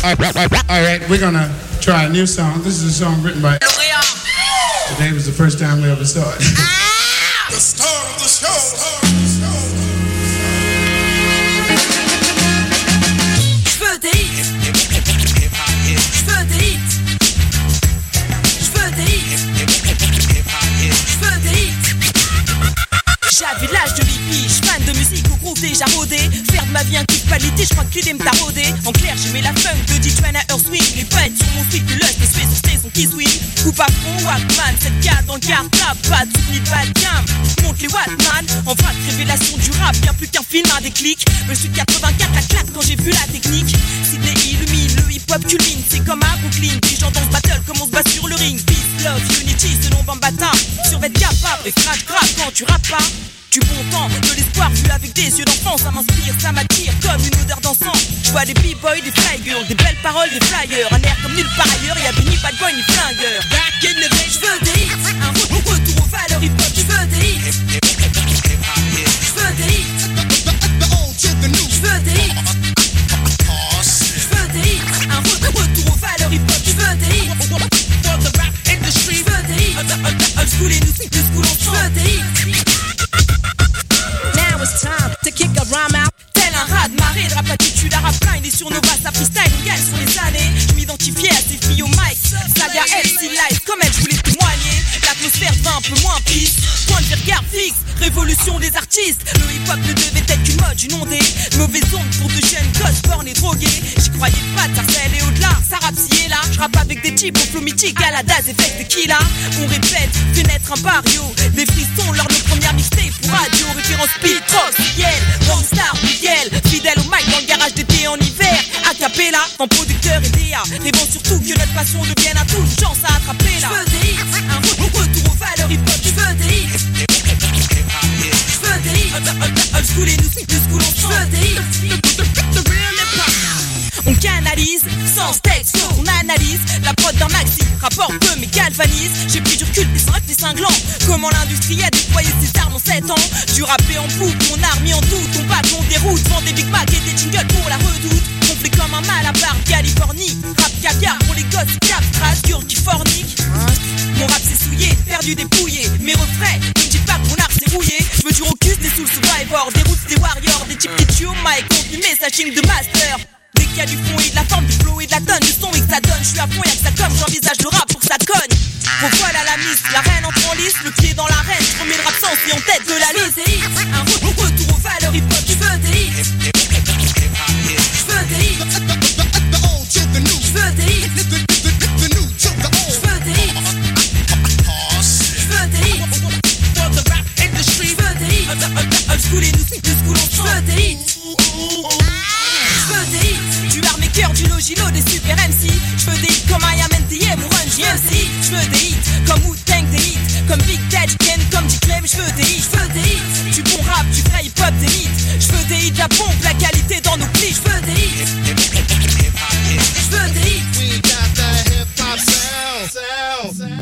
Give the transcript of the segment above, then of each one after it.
All right, we're gonna try a new song. This is a song written by. Today was the first time we ever saw it. The star of the show. J'veux des hits. J'veux des hits. J'veux des hits. J'veux des hits. J'avais l'âge de l'hippie, fan de musique au groove déjà rodé. Faire de ma vie un kiff qualité, j'crois que l'idée me t'a rodé. En clair, j'aimais la funk de D-Train à Earth Swing. Les poètes sur mon feet, le lust, les suisses, sur son kiss wing. Coupe à fond, Walkman, 7K dans le cartable, pas de souvenir de bad cam. Monte les Walkman, en vague révélation du rap, bien plus qu'un film, un déclic. Le sud 84, la claque quand j'ai vu la technique. Sydney illumine, le hip-hop culmine, c'est comme à Brooklyn. Les gens dans ce battle, comme on se bat sur le ring. Peace, love, unity, selon Bambata. Survêt capable, et scratch grave quand tu rappes pas. Du bon temps, de l'espoir vu avec des yeux d'enfant. Ça m'inspire, ça m'attire comme une odeur d'encens. Je vois des b-boys, des fly girls, des belles paroles, des flyers. Un air comme nulle part ailleurs, y'a ni bad boy ni flingueur. Back in the day, j'veux des hits. Un retour aux valeurs hip-hop, j'veux des hits. J'veux des hits. J'veux des hits. J'veux des hits. Un retour aux valeurs hip-hop, j'veux des hits. For the rap industry, j'veux des hits. Old school et new school ensemble. J'veux des hits. Now it's time to kick a rhyme out. Tel un rat de marée, de rap attitude, à rap plein, il est sur nos bases, ça freestyle, on gagne sur les années. Je m'identifiais à ces filles au mic, Saga MC Live, comme elle, je voulais témoigner. L'atmosphère devint un peu moins pisse, point de regard fixe, révolution des artistes. Le hip-hop ne devait être qu'une mode, une ondée. Mauvais onde pour de jeunes gosses bornés drogués. J'y croyais pas, Tarzan et au-delà, ça rappe ci et là. Je rappe avec des types au flow mythique, à la Daz, effect de Killa. On répète, fait naître un barrio. Les frissons lors de nos premières mixtapes pour radio. Référence Pitros, Yel, Rockstar, Miguel. Fidèle au mic dans le garage d'été en hiver. Acapella, en producteur et DA. Rêvant surtout que notre passion devienne un tout, une chance à attraper là. J'veux des hits, un retour aux valeurs hip-hop. J'veux des hits. J'veux des hits. Old school et new school ensemble. J'veux des hits. The real hip-hop. On canalise, sans texte, on analyse la prod d'un maxi, rapporte peu mais galvanise. J'ai pris du recul, des cinq, des cinglants. Comment l'industrie a déployé ses armes en 7 ans. Du rappé en boucle, mon arme mis en doute. On bat, on déroute, vend des Big Mac et des jingles pour la redoute. On fait comme un mal à part, Californie. Rap caviar pour les gosses, cap, Strasbourg qui fornique. Mon rap s'est souillé, perdu, dépouillé. Mes refrains, ne me dis pas que mon art s'est rouillé. Je veux du rocus, des soul survivors, des roots, des warriors, des types qui tuent au mic, contenu messaging de master. Dès qu'il y a du fond et de la forme, du flow et de la tonne, du son et que ça donne, je suis à fond, y'a que ça comme, j'envisage le rap pour que ça cogne. Faut voilà la mise, la reine entre en lice, le pied dans l'arène, je remets le rap sans et en tête de la liste. Un retour aux valeurs hip-hop, j'veux des hits. J'veux des hits. J'veux des hits. J'veux des hits. J'veux des hits. For the rap industry, j'veux des hits. Old school et new school ensemble. J'veux des hits. J'veux des hits. Du art maker, du logilo, des super MC. J'veux des hits comme I Am NTM ou Run GMC. J'veux des hits comme Wu-Tang, des hits comme Big Daddy Ken, comme J-Clem. J'veux des hits. J'veux des hits. Du bon rap, du vrai hip-hop, des hits. J'veux des hits, la pompe, la qualité dans nos clips. J'veux des hits. J'veux des hits. We got the hip-hop sound.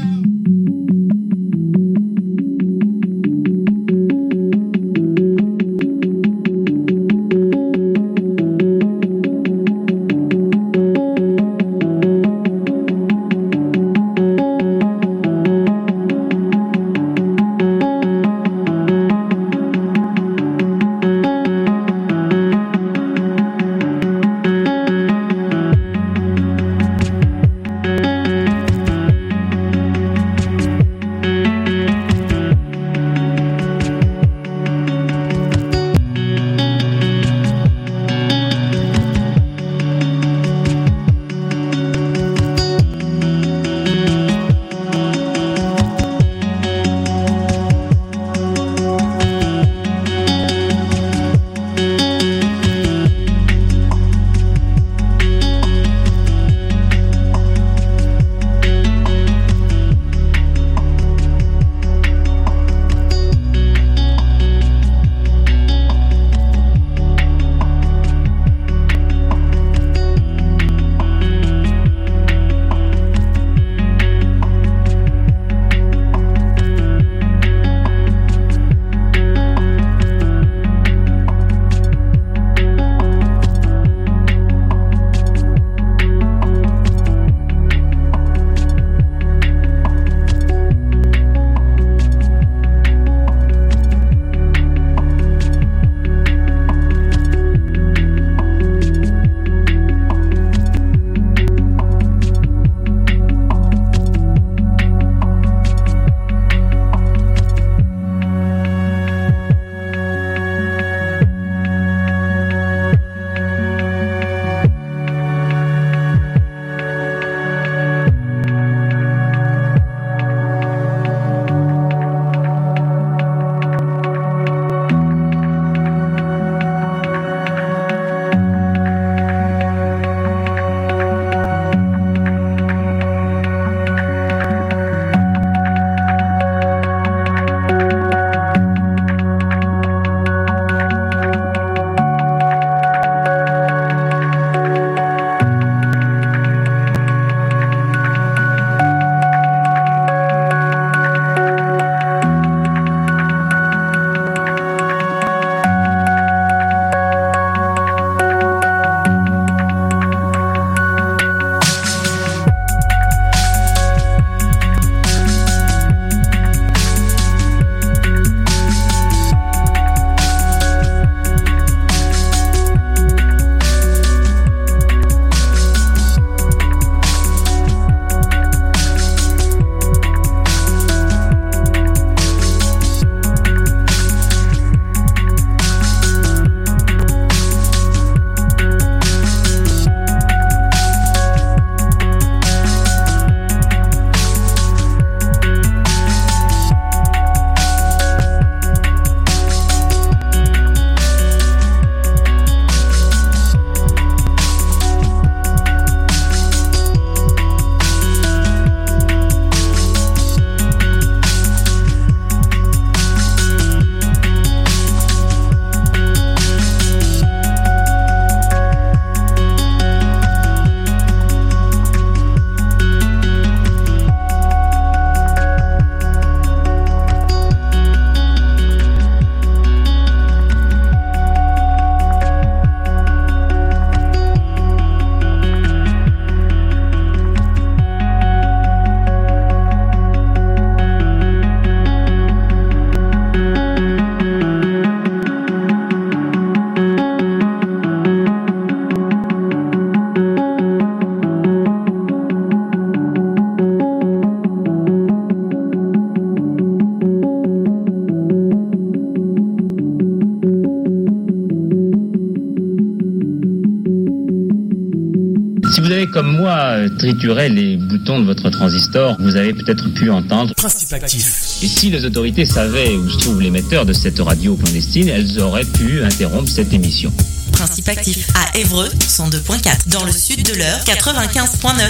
Si vous avez comme moi trituré les boutons de votre transistor, vous avez peut-être pu entendre Principe actif. Et si les autorités savaient où se trouve l'émetteur de cette radio clandestine, elles auraient pu interrompre cette émission. Principe actif à Évreux 102.4, dans le sud de l'Eure 95.9.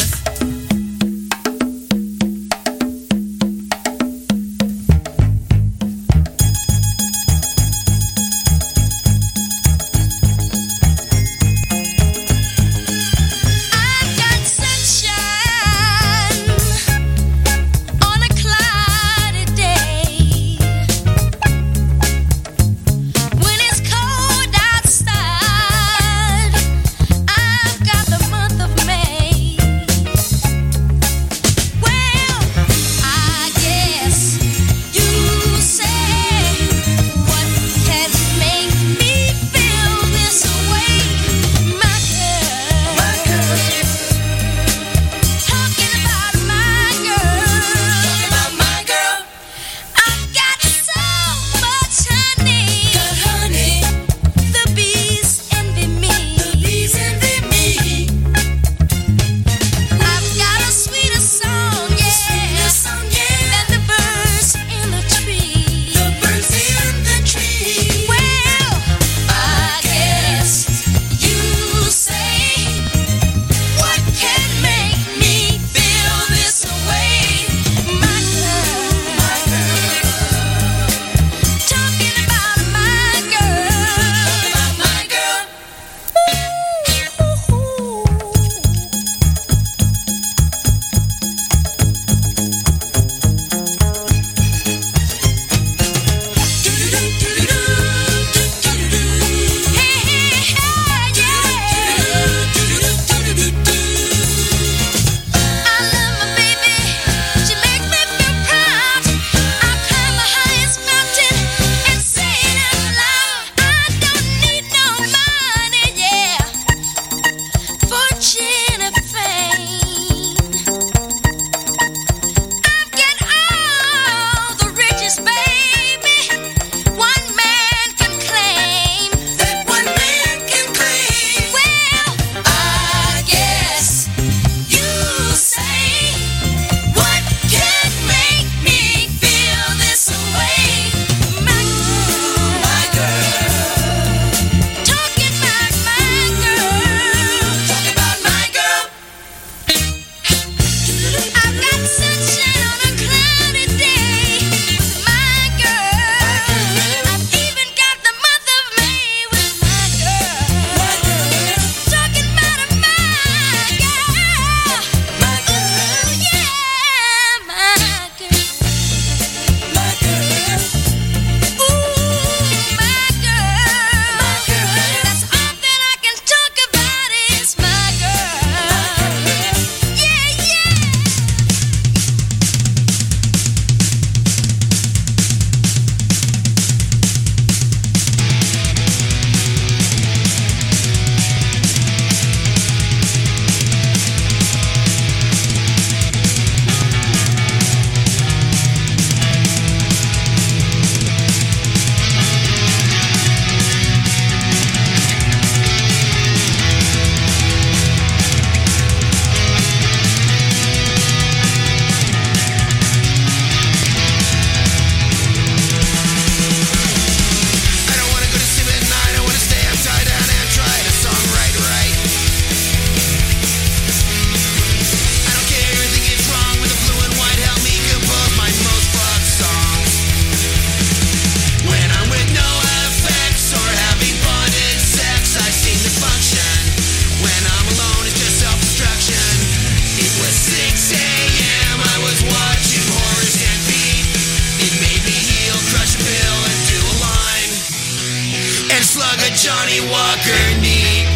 Johnny Walker neat.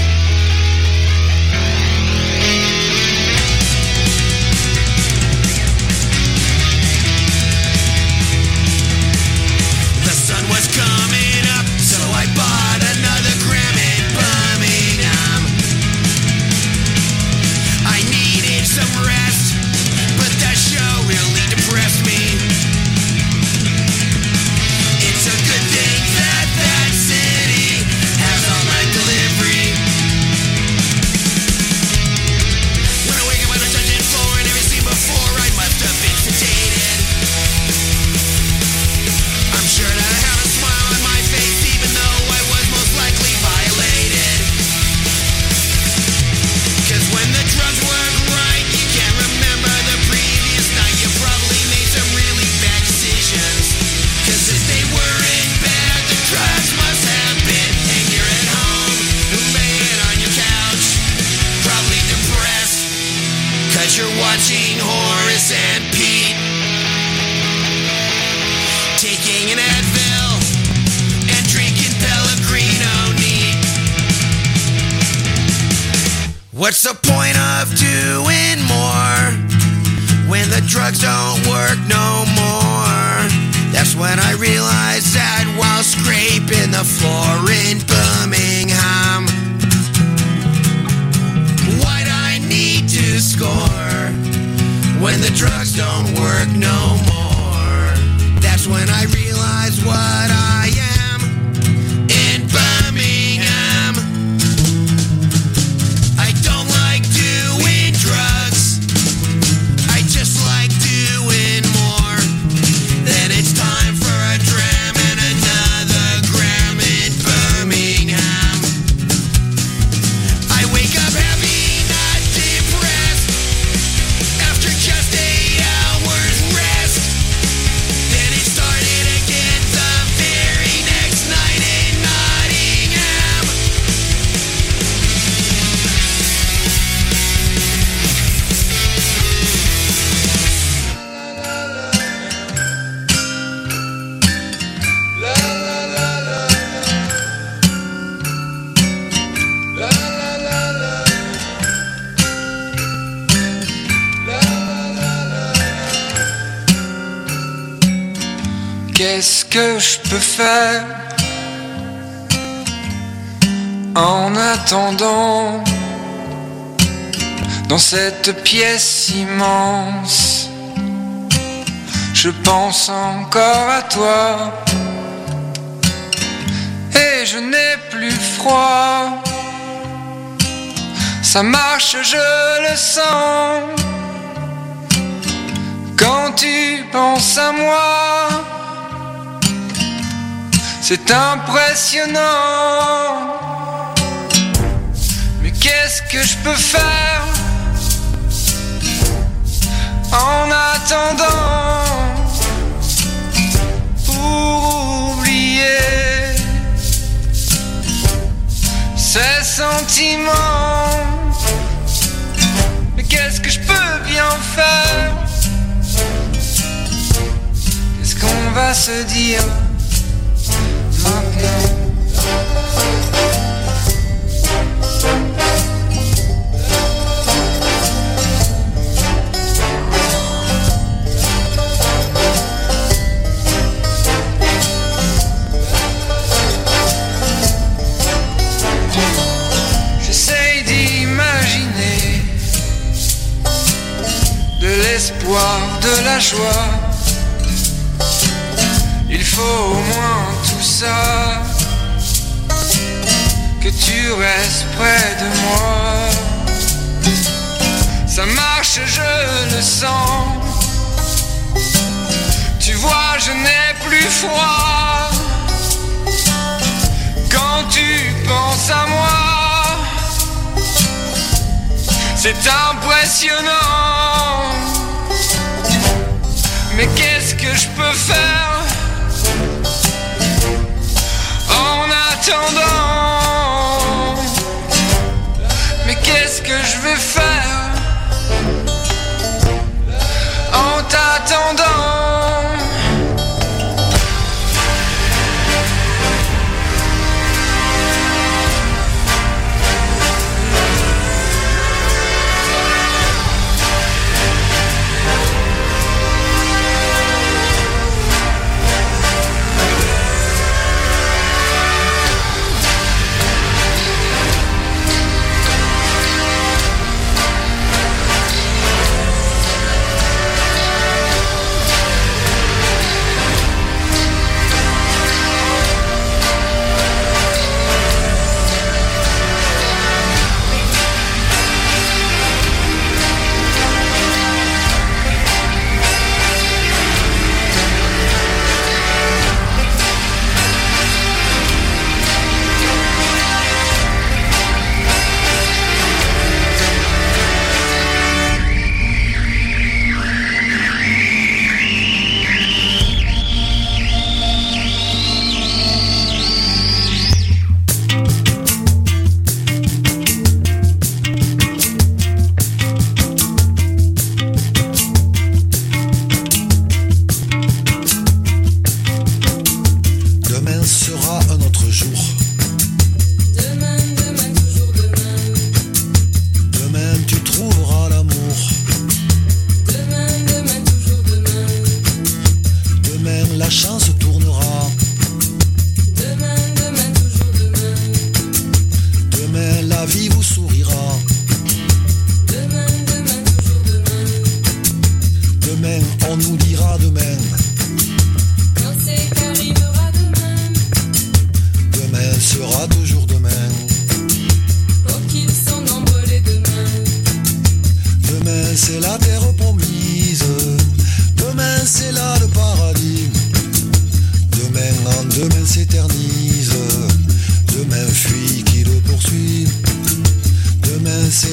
The sun was coming up, so I bought another gram in Birmingham. I needed some rest, but that show really depressed me. It's a good thing that that city has all night delivery. What's the point of doing more when the drugs don't work no more? That's when I realized that while scraping the floor in Birmingham, why'd I need to score when the drugs don't work no more? That's when I realized what I am in Birmingham. I don't like doing drugs, I just like doing more. Then it's time for a dram and another gram in Birmingham. I wake up happy, not depressed, after just 8 hours rest. Then it started again the very next night in Nottingham. Qu'est-ce que je peux faire en attendant dans cette pièce immense? Je pense encore à toi et je n'ai plus froid. Ça marche, je le sens. Quand tu penses à moi, c'est impressionnant. Mais qu'est-ce que je peux faire en attendant pour oublier ces sentiments? Mais qu'est-ce que je peux bien faire? Qu'est-ce qu'on va se dire maintenant? J'essaye d'imaginer de l'espoir, de la joie. Il faut au moins tout ça, que tu restes près de moi. Ça marche, je le sens. Tu vois, je n'ai plus froid. Quand tu penses à moi, c'est impressionnant. Mais qu'est-ce que je peux faire en attendant? Mais qu'est-ce que je vais faire en t'attendant?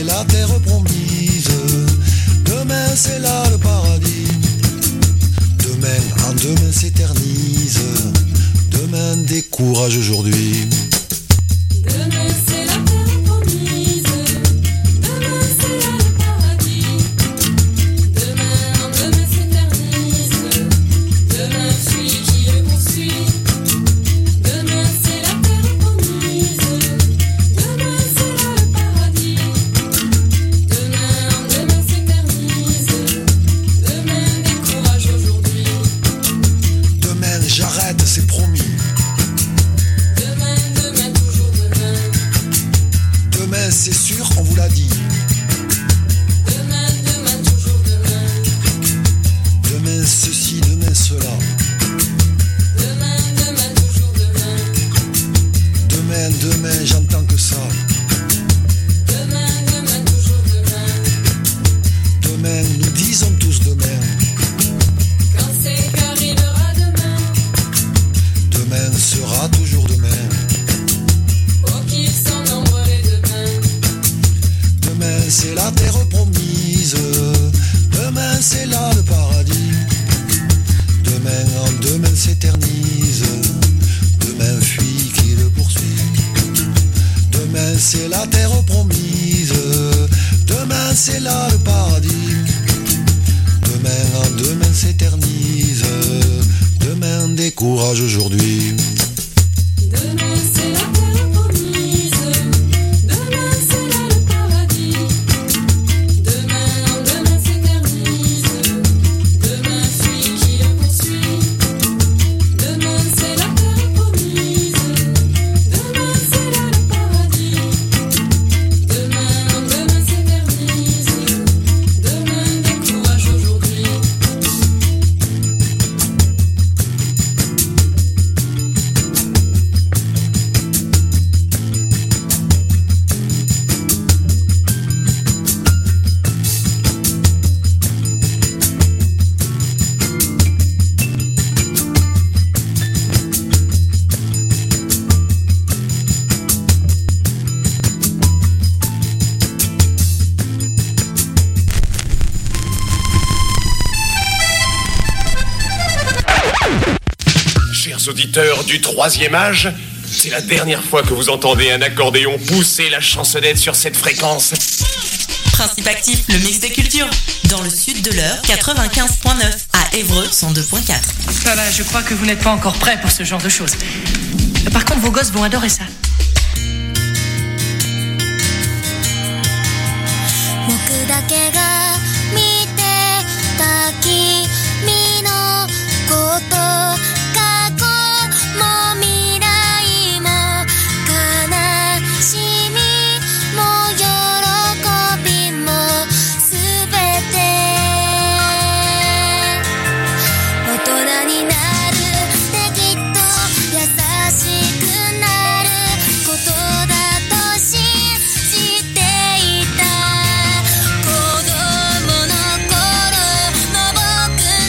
la terre promise. Demain c'est là le paradis. Demain en demain s'éternise. Demain décourage aujourd'hui. Demain c'est la terre promise. Demain c'est là le paradis. Demain en demain s'éternise. Demain fuit qui le poursuit. Demain c'est la terre promise. Demain c'est là le paradis. Demain en demain s'éternise. Demain décourage aujourd'hui. Demain j'arrête, c'est promis. Demain, demain, toujours demain. Demain c'est sûr, on vous l'a dit. Demain, demain, toujours demain. Demain ceci, demain cela. Demain, demain, toujours demain. Demain, demain, j'entends que ça. Demain, demain, toujours demain. Demain, nous disons tous demain. Quand c'est qu'arrivera demain. Demain sera toujours demain. Oh, qu'ils sont nombreux les demain. Demain c'est la terre promise. Demain c'est là le paradis. Demain en demain s'éternise. Demain fuit qui le poursuit. Demain c'est la terre promise. Demain c'est là le paradis. Demain en demain s'éternise. Demain décourage aujourd'hui. Demain, c'est la terre promise. Demain, c'est là le paradis. Demain, en demain s'éternise. Demain, fuit qui le poursuit. Demain, c'est la terre promise. Demain, c'est là le paradis. Demain, en demain s'éternise. Demain, décourage aujourd'hui. Chers auditeurs du troisième âge, c'est la dernière fois que vous entendez un accordéon pousser la chansonnette sur cette fréquence. Principe actif, le mix des cultures. Dans le sud de l'heure, 95.9. À Évreux, 102.4. Voilà, je crois que vous n'êtes pas encore prêts pour ce genre de choses. Par contre, vos gosses vont adorer ça. 僕だけが見てた君のこと過去も未来も悲しみも喜びもすべて大人になるってきっと優しくなることだと信じていた子供の頃の僕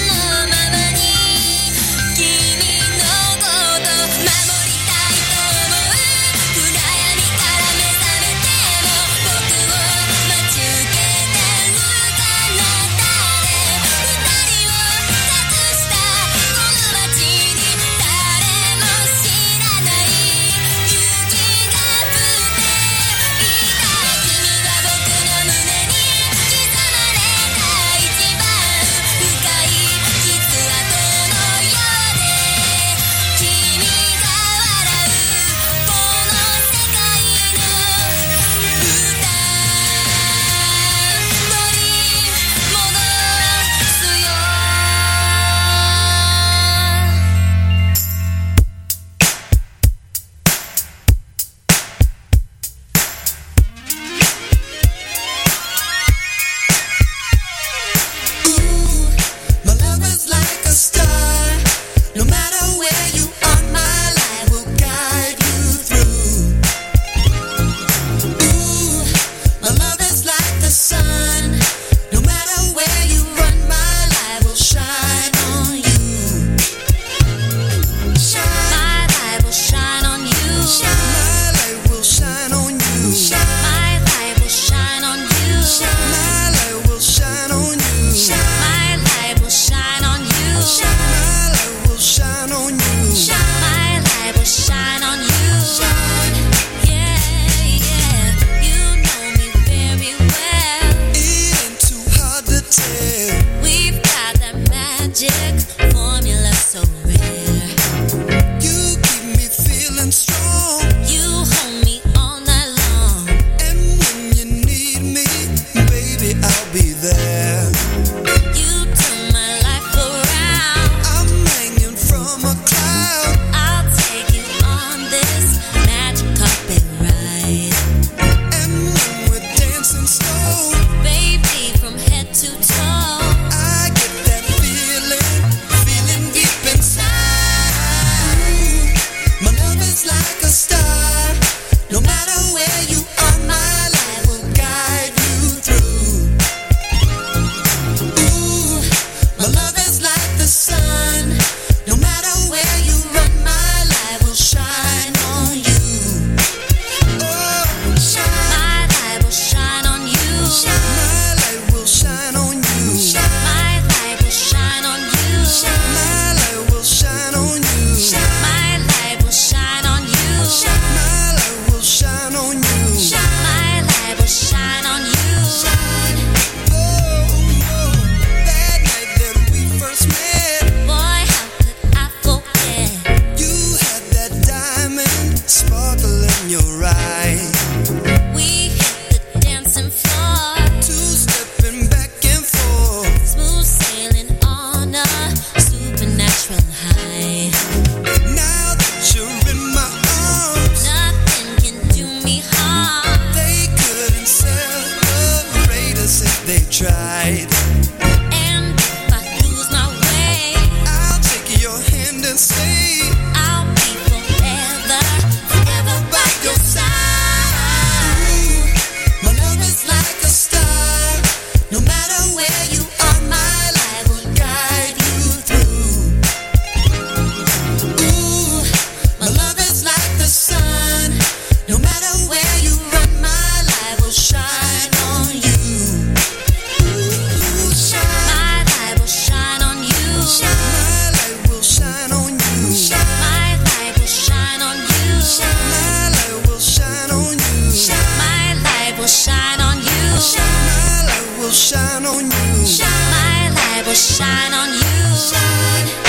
will shine on you. My light will shine on you.